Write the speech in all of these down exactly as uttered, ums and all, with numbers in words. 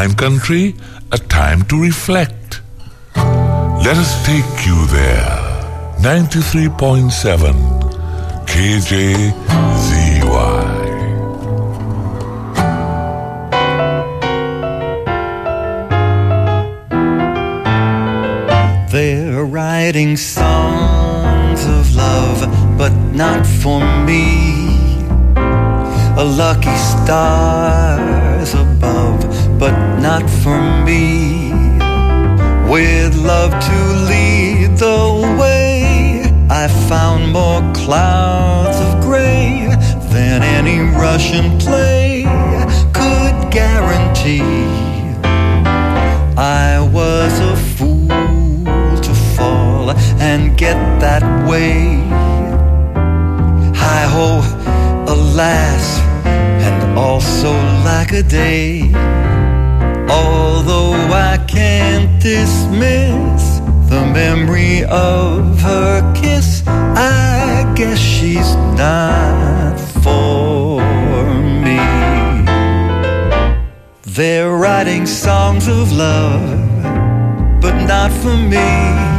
wine country, a time to reflect. Let us take you there. ninety-three point seven K J Z Y. They're writing songs of love, but not for me. A lucky stars above, but not for me. With love to lead the way, I found more clouds of gray than any Russian play could guarantee. I was a fool to fall and get that way. Hi-ho, alas, and also lack a day. Although I can't dismiss the memory of her kiss, I guess she's not for me. They're writing songs of love, but not for me.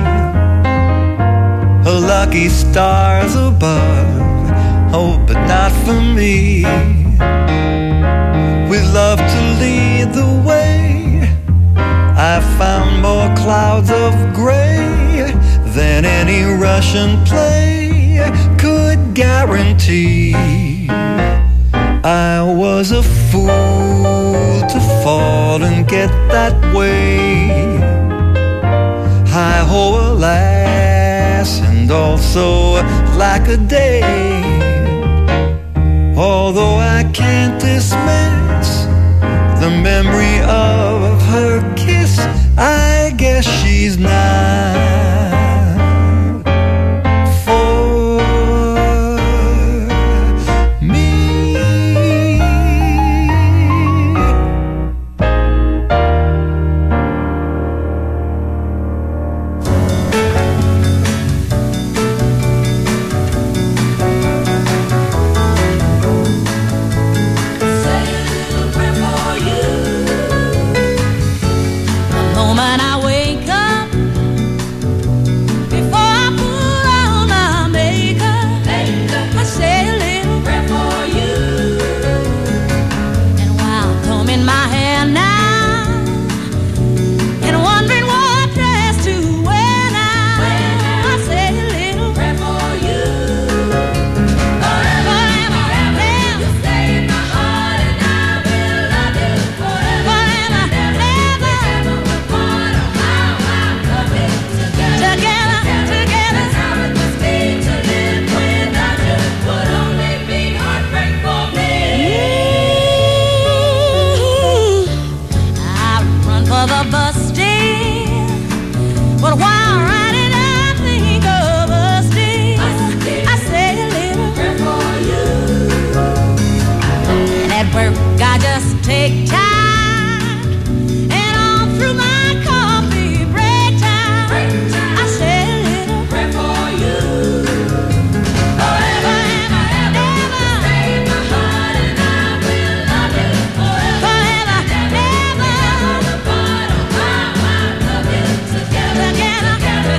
Lucky stars above, oh, but not for me. With love to lead the way, I found more clouds of gray than any Russian play could guarantee. I was a fool to fall and get that way. Hi-ho, alas, and also lack a day. Although I can't dismiss the memory of her kiss, I guess she's not for me. Together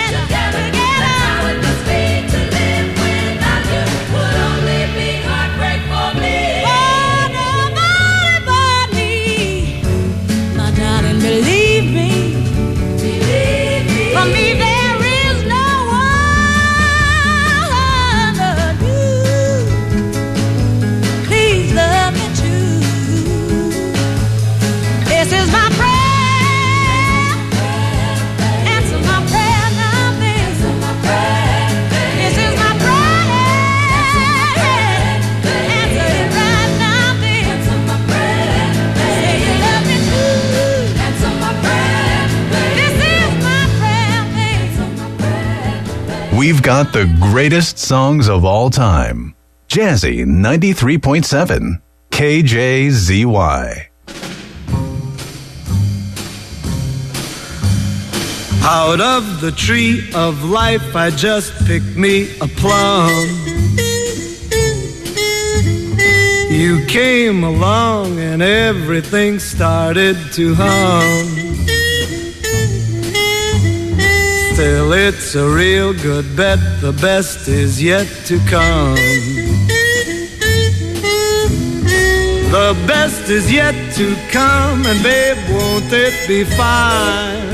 We've got the greatest songs of all time. Jazzy ninety-three point seven, K J Z Y. Out of the tree of life I just picked me a plum. You came along and everything started to hum. Still, it's a real good bet, the best is yet to come. The best is yet to come, and babe, won't it be fine?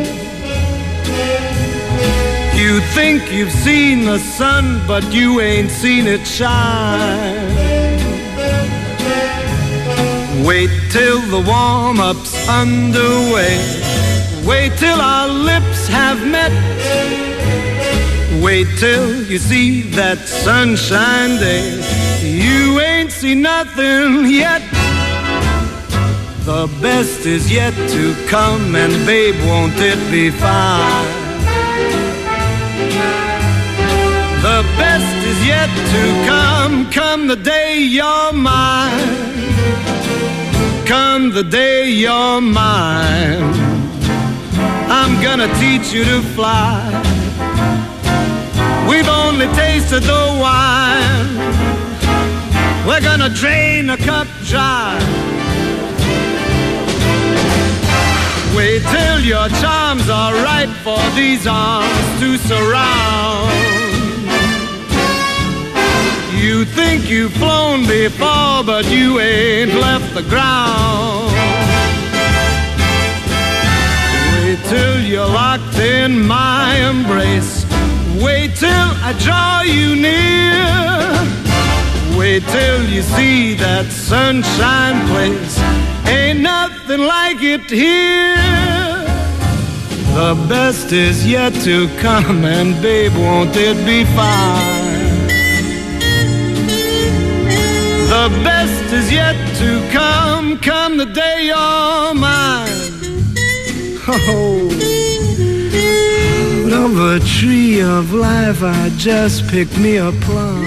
You think you've seen the sun, but you ain't seen it shine. Wait till the warm-up's underway. Wait till our lips have met. Wait till you see that sunshine day. You ain't seen nothing yet. The best is yet to come, and babe, won't it be fine? The best is yet to come, come the day you're mine. Come the day you're mine. I'm gonna teach you to fly. We've only tasted the wine. We're gonna drain the cup dry. Wait till your charms are right for these arms to surround. You think you've flown before, but you ain't left the ground. Wait till you're locked in my embrace. Wait till I draw you near. Wait till you see that sunshine place. Ain't nothing like it here. The best is yet to come, and babe, won't it be fine? The best is yet to come, come the day you're mine. Oh, out of a tree of life I just picked me a plum.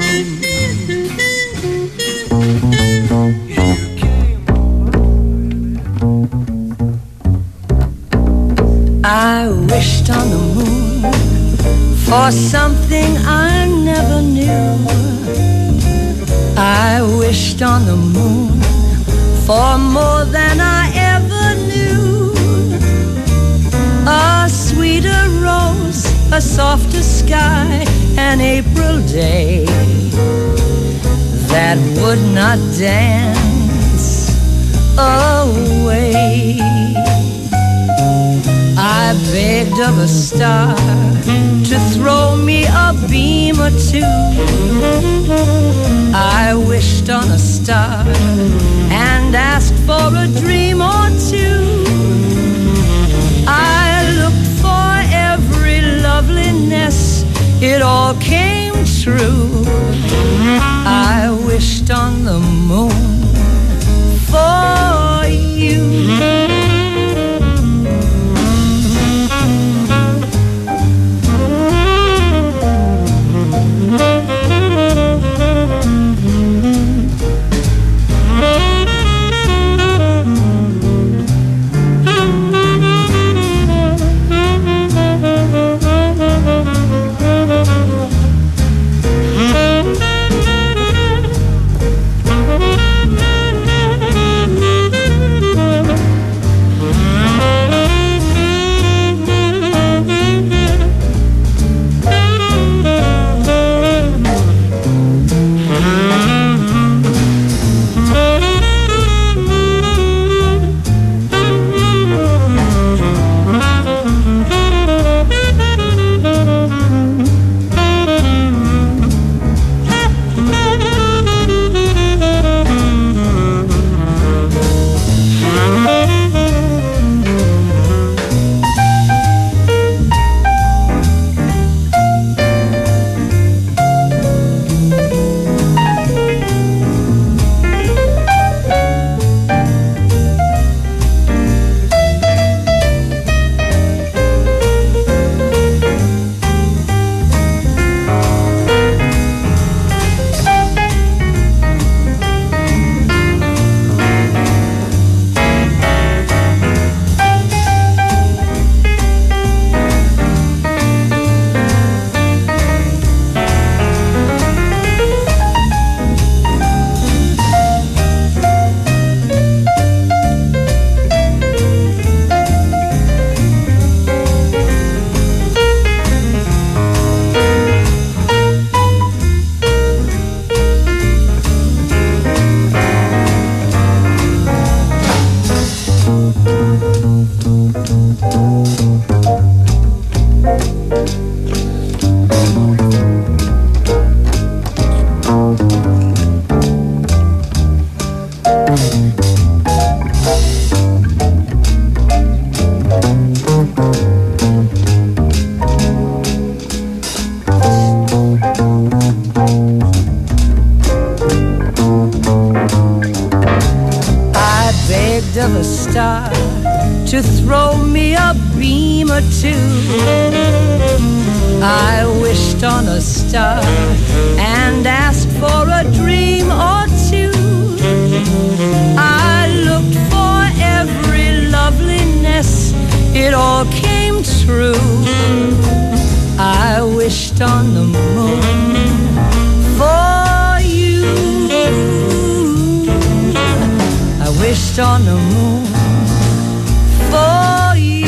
I wished on the moon for something I never knew. I wished on the moon for more than I ever knew. A sweeter rose, a softer sky, an April day that would not dance away. I begged of a star to throw me a beam or two. I wished on a star and asked for a dream or two. I looked for every loveliness, it all came true. I wished on the moon for you. Of a star to throw me a beam or two. I wished on a star and asked for a dream or two. I looked for every loveliness, it all came true. I wished on the moon for you. I wished on the moon for you.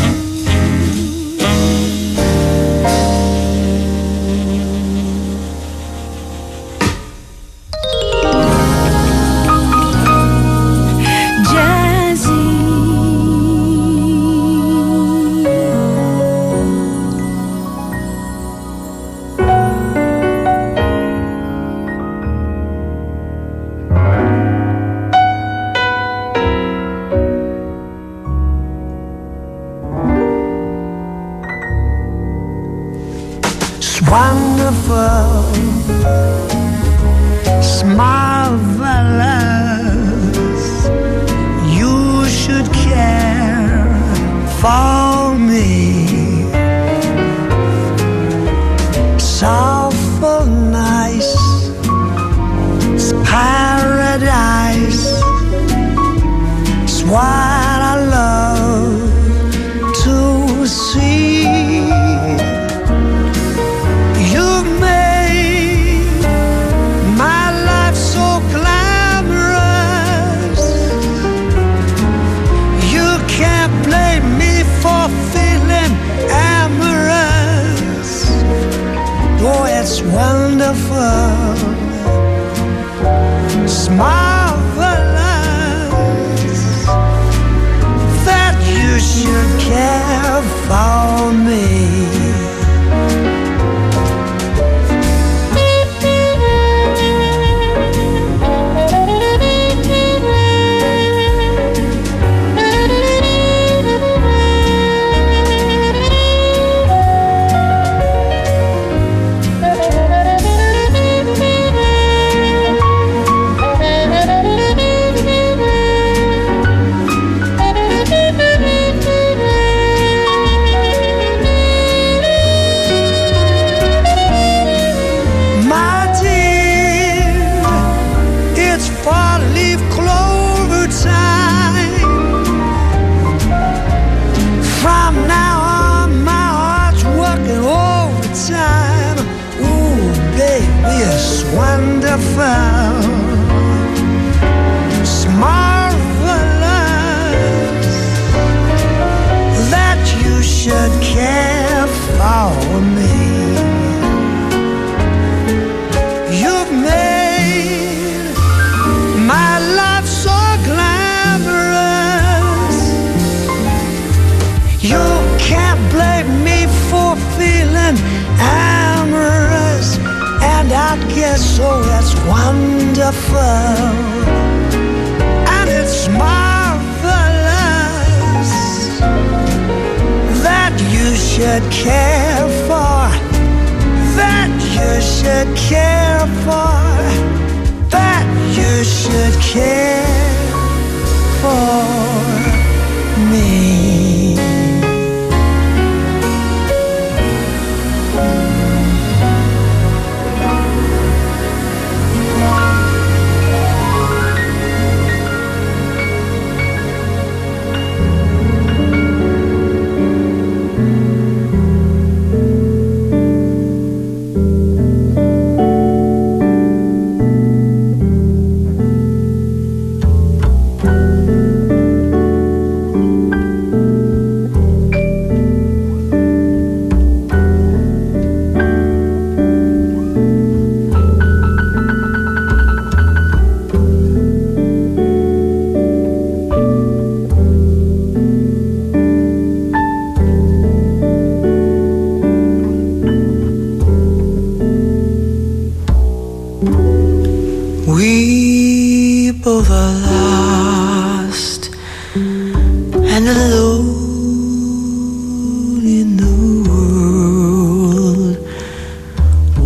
Wonderful, marvelous. You should care for me. Soulful, nice, it's paradise. It's what I love to see. It's wonderful, it's marvelous that you should care for me. Wonderful, it's marvelous that you should care for me. You've made my life so glamorous. You can't blame me for feeling amorous. And I guess so, that's wonderful. And it's marvelous that you should care for, that you should care for, that you should care for me.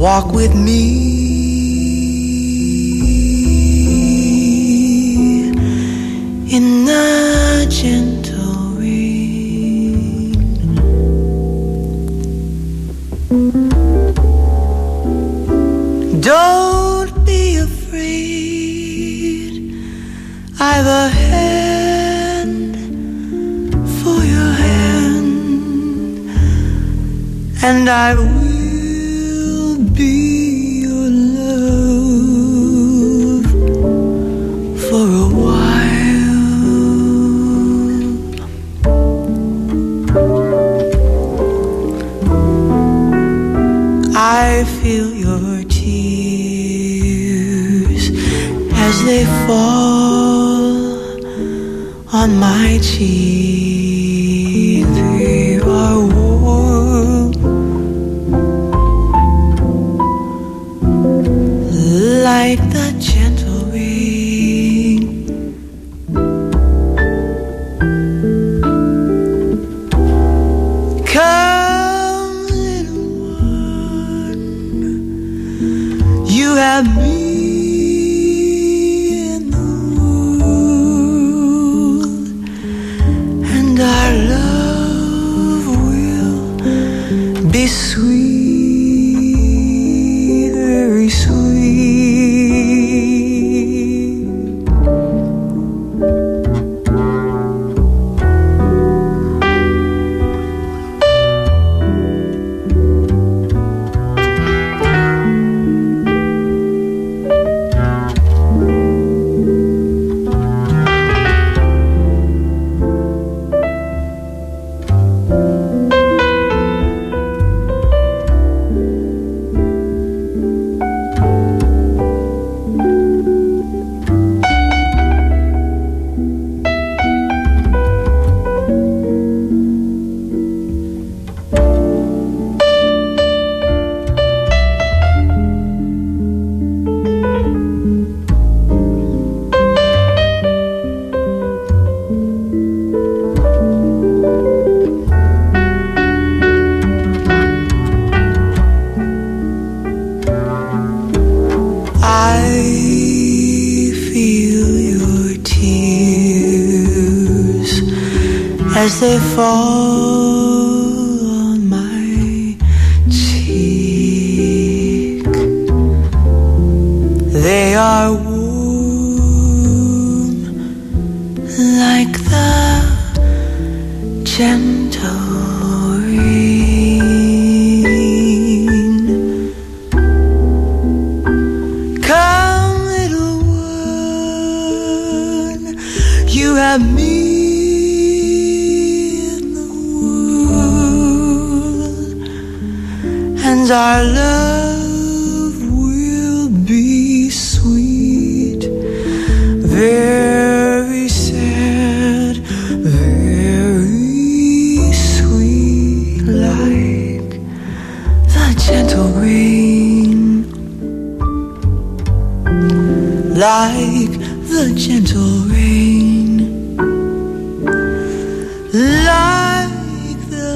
walk with me in the gentle rain. Don't be afraid, I've a hand for your hand, and I will be your love for a while. I feel your tears as they fall on my cheek. They are warm like the gentle rain. Come, little one, you have me in the world, and our love will be sweet, very sweet. As they fall on my cheek, they are warm like the gentle rain. Come, little one, you have me, and our love will be sweet, very sad, very sweet, like the gentle rain, like the gentle rain, like the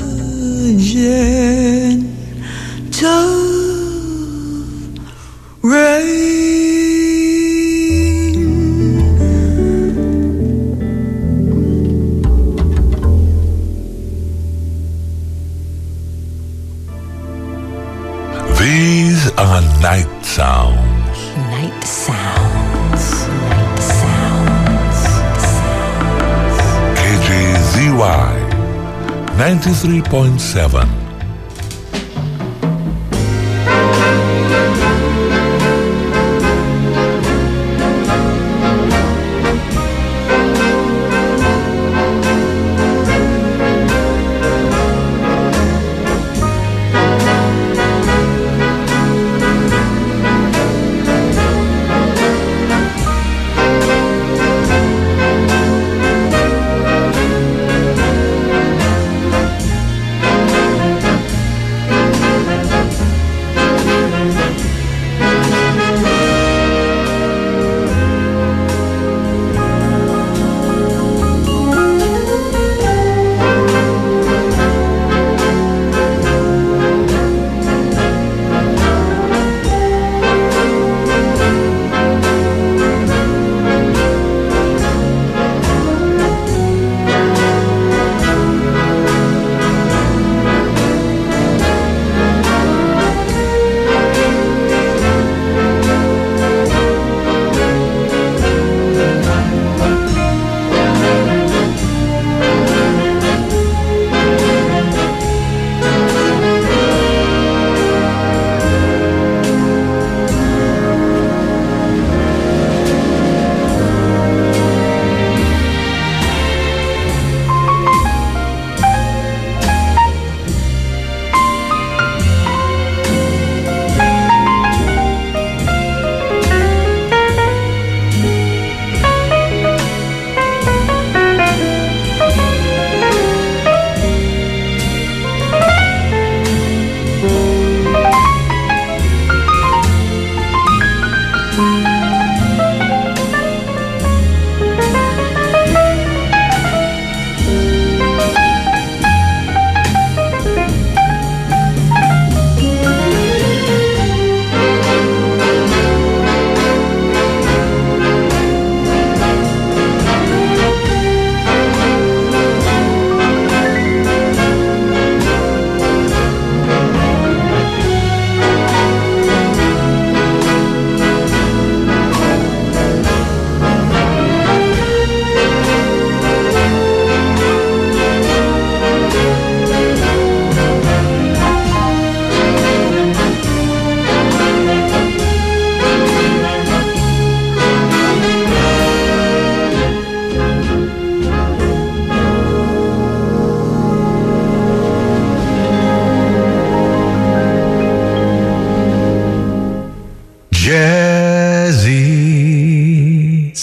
gentle rain. These are night sounds. Night sounds. Night sounds. K J Z Y ninety-three point seven.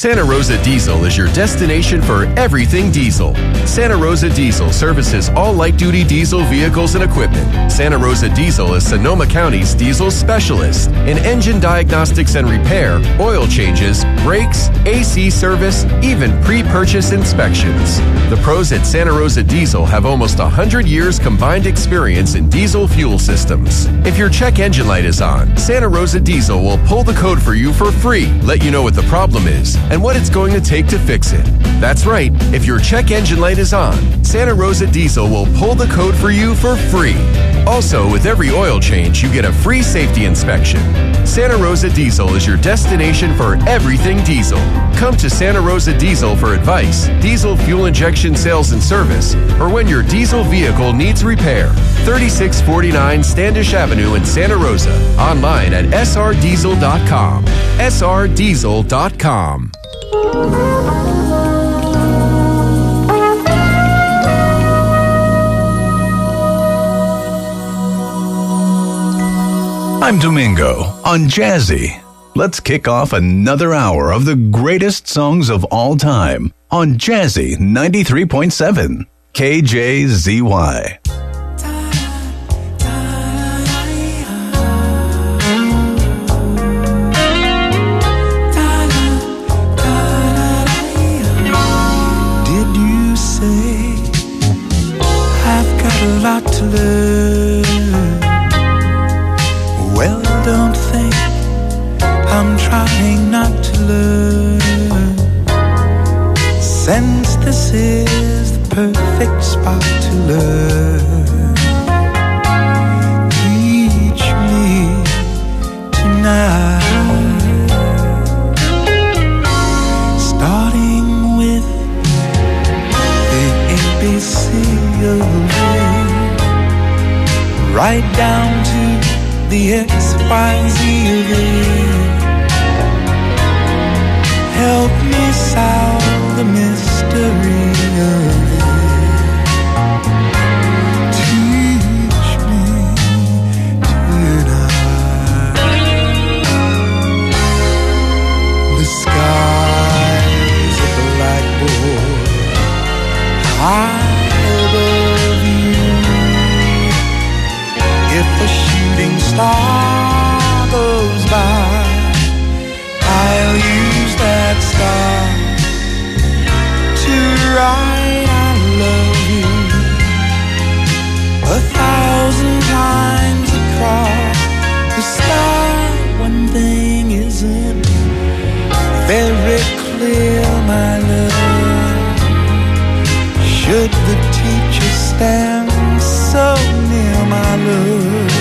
Santa Rosa Diesel is your destination for everything diesel. Santa Rosa Diesel services all light-duty diesel vehicles and equipment. Santa Rosa Diesel is Sonoma County's diesel specialist in engine diagnostics and repair, oil changes, brakes, A C service, even pre-purchase inspections. The pros at Santa Rosa Diesel have almost one hundred years combined experience in diesel fuel systems. If your check engine light is on, Santa Rosa Diesel will pull the code for you for free, let you know what the problem is, and what it's going to take to fix it. That's right, if your check engine light is on, Santa Rosa Diesel will pull the code for you for free. Also, with every oil change, you get a free safety inspection. Santa Rosa Diesel is your destination for everything diesel. Come to Santa Rosa Diesel for advice, diesel fuel injection sales and service, or when your diesel vehicle needs repair. thirty-six forty-nine Standish Avenue in Santa Rosa. Online at s r diesel dot com. s r diesel dot com. I'm Domingo on Jazzy. Let's kick off another hour of the greatest songs of all time on Jazzy ninety-three point seven K J Z Y. Did you say I've got a lot to learn? Well, don't think I'm trying not to learn, since this is the perfect spot to learn. Teach me tonight, starting with the A B C of love, right down to the X, Y, Z of it. Help me solve the mystery of it. Teach me tonight. The sky's a blackboard high above you. If a shooting star goes by, I'll use that star to write I love you a thousand times across the sky. One thing isn't very clear, my love. Should the teacher stand so near, my love?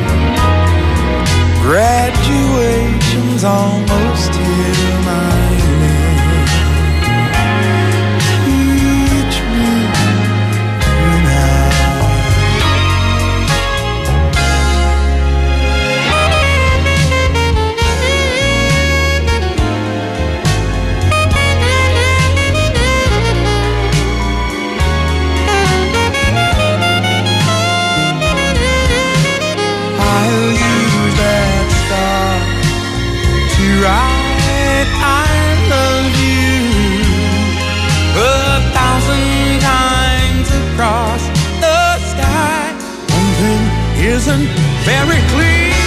Graduation's almost here, my love. Teach me I'll use that star to write I love you a thousand times across the sky. One thing isn't very clear,